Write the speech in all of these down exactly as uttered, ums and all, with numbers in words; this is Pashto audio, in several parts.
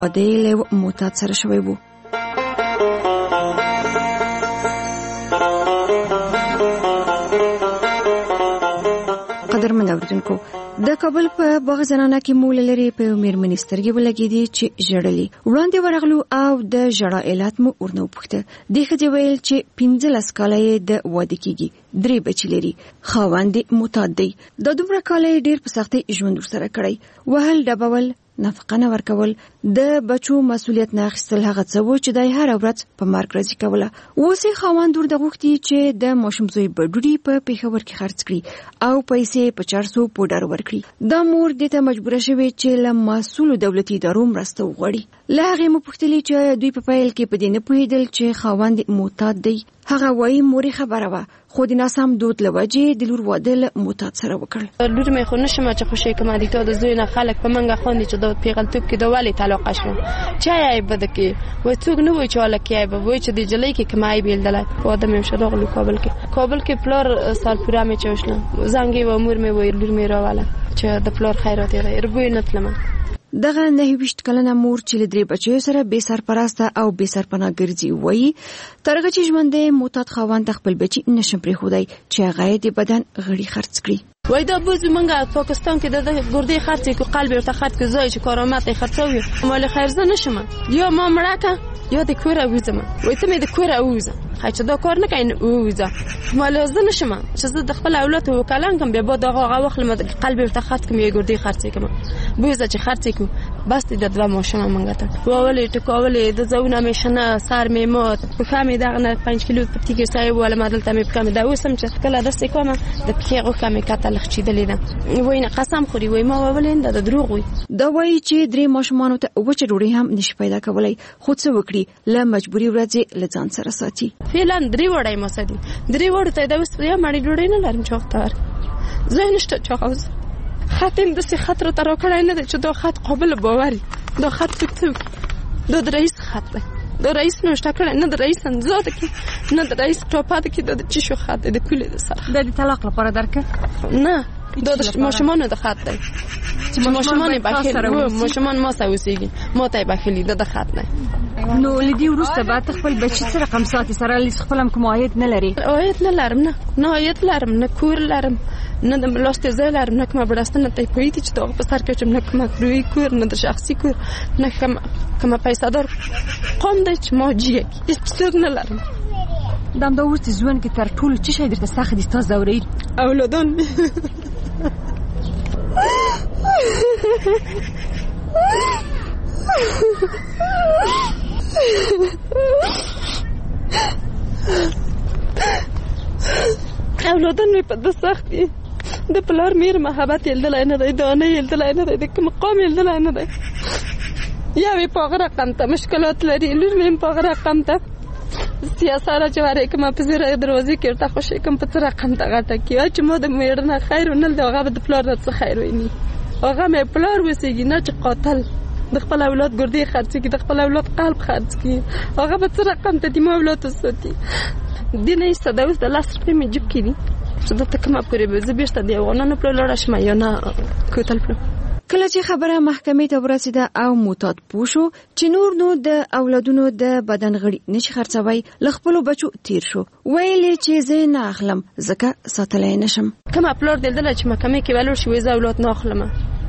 واده له معتاد سره شوی وو. قدرمن اوریدونکو، د کابل په باغ زنانه کې مول لري په میرمنې سترګې ولګېدې چې ژړلې. وړاندې ورغلو او د ژړا علت مو ورنه وپوښته. دې ښځې ویل چې پنځلس کاله یې د واده کېږي، درې بچي لري، خاوند یې معتاد دی. دا دومره کاله یې ډېر په سختۍ ژوند ورسره کړی. وهل ډبول، نفقه نه ورکول، د بچو مسؤلیت نه اخیستل هغه څه و چې دای هر ورځ په مرګ راضي کوله. اوس یې خاوند ورته غوښتي چې د ماشوم زوی بډوډي په پېښور کې خرڅ کړي او پیسې په چارسو پوډر ورکړي. دا مور دې ته مجبوره شوې چې له مسؤلو دولتي ادارو مرسته وغواړي. له هغې مو پوښتلې چې دوی په پیل کې په دې نه پوهېدل چې خاوند معتاد دی. هغه وایي مورې خبره وه، خو د ناسم دود له وجې د لور واده له معتاد سره وکړ. لور مې خو نشم چې خوشې کوم دي ته د زوی نه خلک په منګه خوندي چې د پیغلتوب کې د والي تعلق شو. چا یې بده کې وای څوک نه وای چې والا کې به وای چې د جلې کې کمای بیل دلای. واده مې شروع کابل کې کابل کې پلور سال پورا مې چوشنه زنګي و امور مې وای لور مې راواله چې د پلور خیرات یې ربوی نتلمه. دغه نهه ویشت کلنه مور چې له درې بچیو سره بې سرپرسته او بې سرپناه ګرځي وایي تر هغه چې ژوندی معتاد خاوند خپل بچي نشم پرېښودی چې هغه یې د بدن غړي خرڅ کړي. وای دا بوز منګه پاکستان کې د ګردې خرڅې کو قلب ورته خرڅ کو زوی چې کارامت یې خرڅوي مال خیرزه نشم یا ما مړه یا د کوره وځم. وای ته مې د کوره وځم خای چې دا کار نه کین وځه مال زه نشم چې زه د خپل اولاد وکالان کوم بیا بعد هغه وخت لمه قلب ورته خرڅ کوم یې ګردې خرڅې کوم بوزه چې خرڅې کو بس د دوه ماشوم منګه ته وولې ټکولې د زونه مې شنه سر مې مات په خامې دغه نه پنځه کیلو پټی کې سای ولا مدل ته مې په کمه دا وسم چې کله دسته کوم د پیغو کمه کته لخچیدلې ده. وای نه قسم خوري وای ما وولې دا دروغ وي. دا وایي چې درې ماشومان ته وچه ډوډۍ هم نشي پیدا کولای، خو څه وکړي له مجبوري ورځې له ځان سره ساتي. فعلا درې وړای ما ساتي درې وړ ته دا وس یا مړی ډوډۍ نه لرم چوختار زه نشته چوخوز خاتم د سي خطر تر وکړای نه چې دا خط قابل باوري دا خط څه دا د رئیس خط دی دا رئیس نو شټکړه نه د رئیس انځاد کې نه د رئیس ټاپات کې د چی شو خط د کولې د سره د طلاق لپاره درکه نه دا د ماشومان د خط دی چې ماشومان بخیل ماشومان ما سوسیږي ما ته بخیلی د خط نه. نو لدی ورسته بعد خپل بچی سره کوم ساتي سره لیس خپلم کوم عاید نه لري. عاید نه لرم نه نه عاید لرم نه کور لرم نه د لاست زه لرم نه کوم بڑاستنه ته پویتی چې دا په سر کې چې نه کوم کروي کور نه د شخصي کور نه کوم کوم پیسې دار قوم د چې ما جیه هیڅ څه نه لرم. دام دا ورته ځوان کې تر ټولو چې شي درته سخت دي تاسو زوري اولادون اولادن می په د سخت دي د پلار میر محبت یل دلای نه دی دانه یل دلای نه دی د کوم قوم یل دلای نه دی یا وی په غره قم ته مشکلات لري لور مې په غره قم ته سیاست را جواره کوم په زیره دروازې کې ورته خوشې کوم په تر قم ته غټه کی چې مو د میړنه خیر نه دی هغه د پلار نه څه خیر ویني هغه مې پلار وسیږي نه چې قاتل د خپل اولاد ګردې خرڅ کی د خپل اولاد قلب خرڅ کی هغه به تر قم ته د مو اولاد وساتي دینه استداوس د لاس په می جب کړي چې د تکمه پورې به زبېشته دی ونه په لور شمه یا نه کوتل په کله چې خبره محکمې ته ورسېده او معتاد پوښو چې نور نو د اولادونو د بدن غړي نشي خرڅوي ل خپل بچو تیر شو ویلې چې زه نه اخلم ځکه ساتلای نشم. کوم پلور دلته چې محکمې کې ولور شي وې اولاد نه اخلم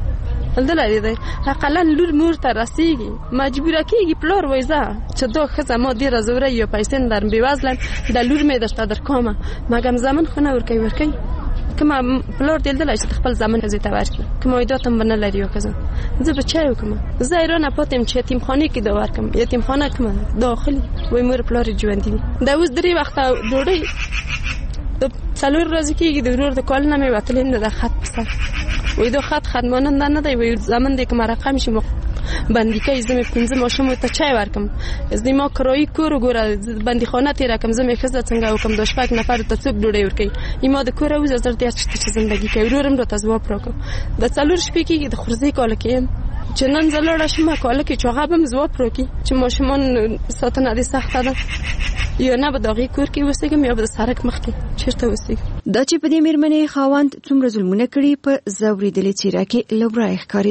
دلته دی حقلا لور مور ته رسیږي مجبور کیږي پلور وایزه چې دوه خزه ما ډیره زوره یو پیسې درم بیوازلم د لور مې دشته در کومه مګم زمون خو نه ورکوي ورکوي کوم پلور دلته چې خپل زمون زی ته ورکړي کوم ایداتم بنه لري یو کزه زه به چای وکم زه ایران پاتم چې یتیم خانه کې دا ورکم یتیم خانه کوم داخلي وای مور پلور ژوند دي دا اوس درې وخت ډوډۍ د څلور ورځې کېږي د ورور د کال نه مې وتلې نه د خط سره وې دا خط خدمانه نه دی وې زمون د کوم رقم شي بندي کوي زمې پنځه ماشوم ته چای ورکم زه ما کرای کور ګوره بندي خانه ته راکم زمې خزه څنګه وکم د شپږ نفر ته څوک ډوډۍ ورکي یما د کور اوس زړه دې چې زندگی کوي ورورم راته ځواب راکو د څلور شپې کې د خرزي کال کې چې نن زلوړه شمه کال کې چې هغه هم ځواب راکي چې ماشومان ساتنه دي سخت ده یا نه به دغه کور کې وسېګم یا به سرک مخ کې چیرته وسېګم. دا چې په دې میرمنې خاوند څومره ظلمونه کړي په زوري دلې چیرې کې لوړای ښکاریدل.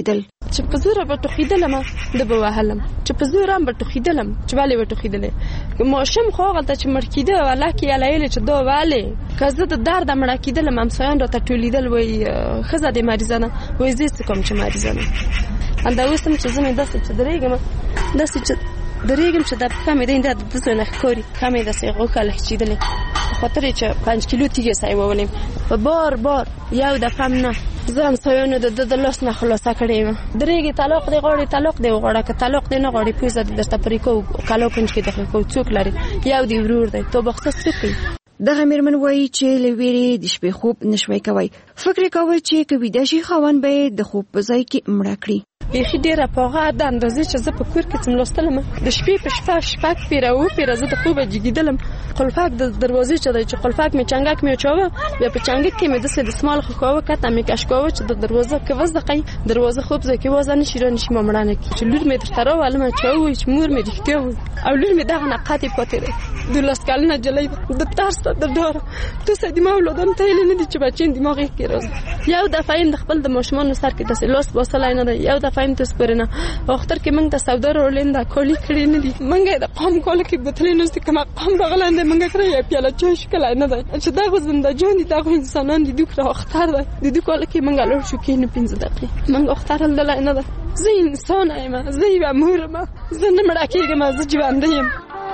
چې په زور به ټوخیدلم د به وهلم چې په زور هم به ټوخیدلم چې والي به ټوخیدلې ماشوم خو هغلته چې مړ کېده والله کې یې چې دا والې که زه د درده مړه کېدلم همسایان راته ټولېدل وایي ښځه دې مریضه ده وایي زه څه کوم چې مریضه ده همدا اوس هم چې زه مې داسې چې درېږم داسې چې درېږم چې دا پښه مې دی دا داسې نه ښکاري پښه مې داسې غوښه لهچېدلې په خاطر یې چې پنځ کیلو تیږې سای وولم په بار بار یو دفعه هم نه زه همسایانو د ده د لاس نه خلاصه کړې یم درېږې طلاق دې غواړې طلاق دې وغواړه که طلاق دې نه غواړې پوه زه دې درته پرې کوو کلا کنج کې داخل کوو څوک لري یو دې ورور دی تو بخصه څوک کوي دغه مېرمن وایي چې له ویرې د شپې خوب نشوی کوي فکر یې کاوه چې که ویده شي خاوند به یې د خوب په ځای کې مړه کړي بیخي ډېره په هغه د اندازې چې زه په کور کې څه لوستلم د شپې په شپه شپږ پیره اووه پیره زه د خوبه جګېدلم قلفک د دروازې چې دی چې قلفک مې چنګک مې اچاوه بیا په چنګک کې مې داسې د سمال خوښاوه کته مې کش کاوه چې د دروازه کې وزدقی دروازه خوب ځای کې وازه نشي رانشي ما مړانه کړي چې لور مې درته راولم چې ووایي چې مور مې رښتیا وایي او لور مې دغه نه قطع پاتې دی دولس کلنه نجلۍ ده د ترس د ډاره دوسه دماغ اولادانو ته یې نه دي چې بچین دماغ یې کې راځي یو دفعه یې د خپل د ماشومانو سر کې داسې لاس باسلی نه دی یو دفعه یې ته سپرې نه اختر کې موږ د سودا راوړلین دا کالي کړي نه دي موږ یې د قام کاله کې بوتلې نوستې که مقام راغلی دی موږ کړی یو پیاله چای ښکلی نه دی چې دغه زنده جان دي دغه انسانان دي دوی کړه اختر دی د دوی کاله کې موږ لاړ شو کېنو پنځه دقیقې موږ اختر هلدلی نه ده زه انسانه یم زه یوه مور یم زه نه مړه کېږم زه ژوندی یم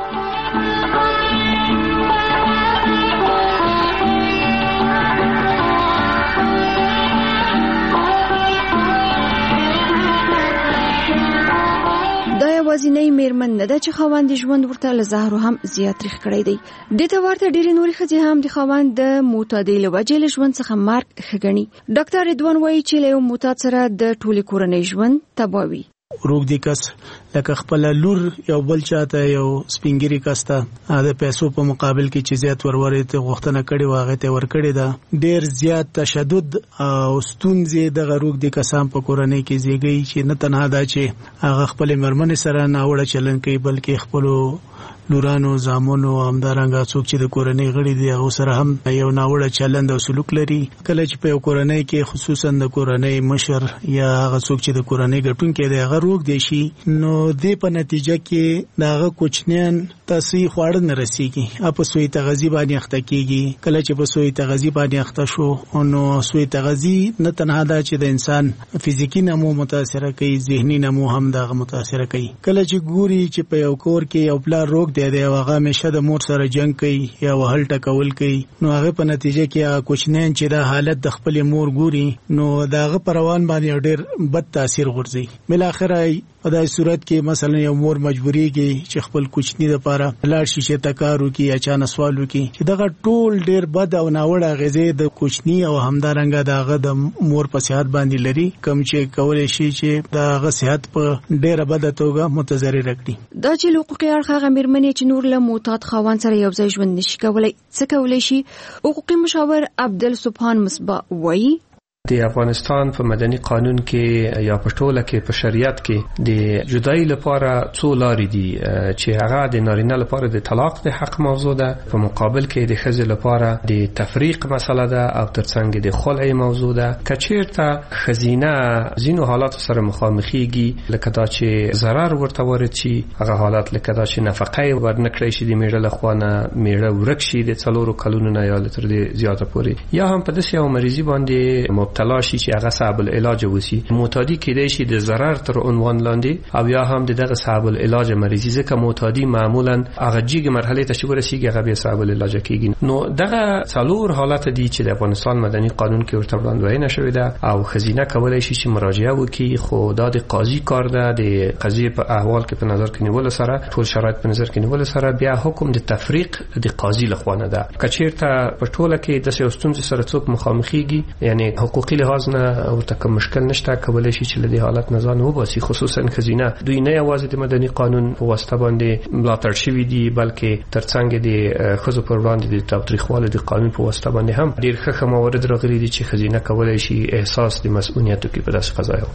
دا یوازینۍ مېرمن نه ده چې خاوند ژوند ورته له زهرو هم زیات تریخ کړی دی دې ته ورته ډېرې نورې ښځې هم د خاوند د معتادۍ له وجې له ژوند څخه مرګ ښه ګڼي ډاکټر رضوان وایي چې له یو معتاد سره د ټولې کورنۍ ژوند تباه وي روغ دی کس لکه خپل لور یو بل چاته یو سپینګری کسته د پیسو په مقابل کې چې زیات ورورې ته غوښتنه کړې واغې ته ور کړې ده ډېر زیات تشدد او ستونزې د روغ دی کسان په کورنۍ کې زیږي چې نه تنها دا چې هغه خپل مرمن سره ناوړه چلن کوي بلکې خپل لورانو زامنو همدارنګه څوک چې د کورنۍ غړي دي هغه سره هم یو ناوړه چلند او سلوک لري کله چې په کورنۍ کې خصوصا د کورنۍ مشر یا هغه څوک چې د کورنۍ ګټونکي دی هغه روغ دی شي نو د په نتیجه کې داغه کوچنیان تاسو خواړه نه رسیږي اپ سوی تغذیه باندې اخته کیږي کله چې په سوی تغذیه باندې اخته شو نو سوی تغذیه نه تنها دا چې د انسان فزیکی نمو متاثر کوي ذهني نمو هم دغه متاثر کوي کله چې ګوري چې په یو کور کې یو بل روغ دی دی هغه همیشه د مور سره جنگ کوي یا وهل ټکول کوي نو هغه په نتیجه کې هغه کوچنین چې دا حالت د خپل مور ګوري نو داغه پروان باندې ډېر بد تاثیر غورځي بل اخر په دای صورت کې مثلا یو مور مجبوریږي چې خپل کوچنی د پاره لاړ شي چې تکارو کې یا چانه سوال وکي چې دغه ټول ډېر بد او ناوړه غزه د کوچنی او همدارنګه دغه د مور په صحت باندې لري کم چې کولای شي چې دغه صحت په ډېر بد توګه متضرر کړي دا چې حقوقي اړخ هغه مېرمنې چې نور له معتاد خاوند سره یو ځای ژوند نشي کولای څه کولای شي حقوقي مشاور عبدالسبحان مصباح وایي د افغانستان په مدني قانون کې یا په ټوله کې په شریعت کې د جدای لپاره څو لارې دي چې هغه د نارینه لپاره د طلاق د حق موضوع ده په مقابل کې د ښځې لپاره د تفریق مسله ده او ترڅنګ د خلع موضوع ده کچیرته ښځینه ځینو حالات سره مخامخېږي لکه دا چې ضرر ورته وارد شي هغه حالات لکه دا چې نفقه ورنکړی شي د میړه له خوا نه میړه ورک شي د څلورو کلونو نه یا تر دې زیاته پورې یا هم په داسې یو مریضي باندې تلاشي چې هغه صعب العلاج وسی معتادی کېدای شي د ضرر تر عنوان لاندې او یا هم دغه صعب العلاج مریضي ځکه معتادی معمولا هغه جګ مرحله ته چې ورسیږي هغه به صعب العلاج کېږي نو دغه څلور حالت دي چې د افغانستان مدني قانون کې ورته وړاندوینه شوې ده او خزینه کولای شي چې مراجعه وکړي خو دا د قاضي کار ده د قضیه په احوال کې په نظر کې نیول سره ټول شرایط په نظر کې نیول سره بیا حکم د تفریق د قاضي لخوا نه ده کچیرته په ټوله کې د سیاستونو سره څوک مخامخېږي یعنی حقوقي لحاظ نه ورته کوم مشکل نشته کولای شي چې له دې حالت نه ځان وباسي خصوصا خزینه دوی نه یوازې د مدني قانون په واسطه باندې ملاتړ شوی دي بلکې ترڅنګ د خزو پر وړاندې د تاوتریخوالي د قانون په واسطه باندې هم ډیر ښه موارد راغلي دي چې خزینه کولای شي احساس د مسؤلیت کې په داسې قضایا وکړي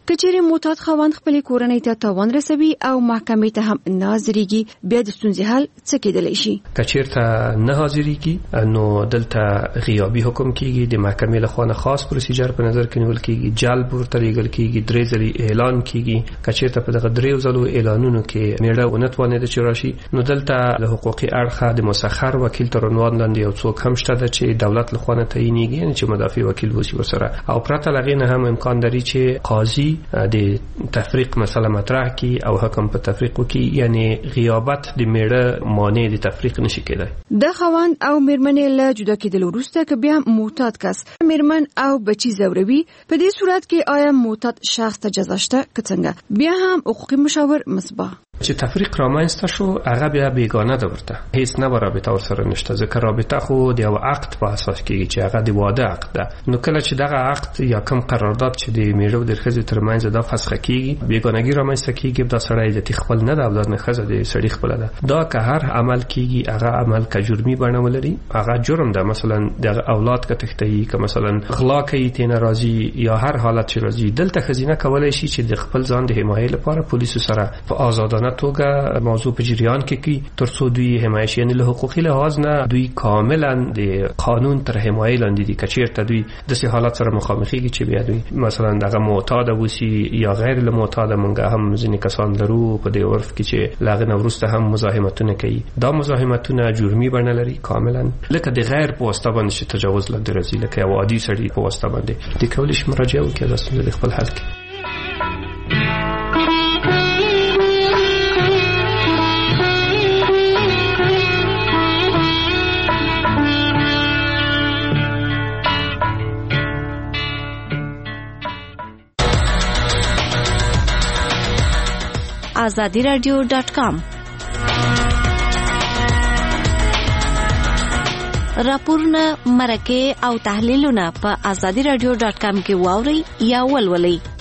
کچېرې معتاد خاوند خپل کورنۍ ته تاوان رسوي او محکمې ته هم نه حاضرېږي بیا د ستونزې حل څه کېدلی شي؟ کچېرته نه حاضرېږي نو دلته غیابي حکم کیږي، د محکمې له خوا نه خاص پروسیجر په نظر کې نیول کیږي، جلب ورته لیږل کیږي، درې ځلې اعلان کیږي. کچېرته په دغه درې ځلو اعلانونو کې میړه ونه توانېده چې راشي نو دلته له حقوقي اړخه د مسخر وکیل تر عنوان لاندې یو څوک هم شته چې دولت له خوا نه تعینېږي، یعنې چې مدافع وکیل وسی ورسره، او پرته له هغې نه هم امکان لري چې قاضي د تفریق مسله مطرح کړي او حکم په تفریق وکړي، یعنې غیابت د میړه مانع د تفریق نشي کېدای. د خاوند او میرمنې له جدا کېدلو وروسته که بیا معتاد کس میرمن او بچی زوروي، په دې صورت کې آیا معتاد شخص ته جزا شته که څنګه؟ بیا هم حقوقي مشاور مصباح چې تفریق رامنځته شو هغه بیا بیگانه ده، ورته هیڅ نه رابطه ورسره نشته، ځکه رابطه خو د یو عقد په اساس کېږي چې هغه د واده عقد ده. نو کله چې دغه عقد یا کوم قرارداد چې د میړه او د ښځې ترمنځ دا فسخه کېږي، بیگانګي رامنځته کېږي، دا سړی د خپل نه ده او دا نه ښځه د سړي خپله ده. دا که هر عمل کېږي هغه عمل که جرمي بڼه ولري هغه جرم ده، مثلا د اولاد که تښتوي، که مثلا غلا کوي تېنه راځي، یا هر حالت چې راځي، دلته ښځینه کولی شي چې د خپل ځان د حمایې لپاره پولیسو سره په آزادانه توګه موضوع په جریان کې کی ترڅو دوی حمایت شي، یعنی له حقوقي لحاظ نه دوی کاملا د قانون تر حمایې لاندې دي. کچېرته دوی داسې حالات سره مخامخېږي چې بیا دوی مثلا دغه معتاده وسی یا غیر له معتاده، مونږ هم ځینې کسان لرو په دې عرف کې چې له هغې نه وروسته هم مزاحمتونه کوي. دا مزاحمتونه جرمي بڼه لري کاملا، لکه د غیر په واسطه باندې چې تجاوز لاندې راځي، لکه یو عادي سړي په واسطه باندې. دوی کولی شي مراجعه وکړي دا ستونزه د خپل حل کړي. azadi radio dot com راپورونه، مرکې او تحلیلونه په azadi radio dot com کې واورئ یا ولولئ.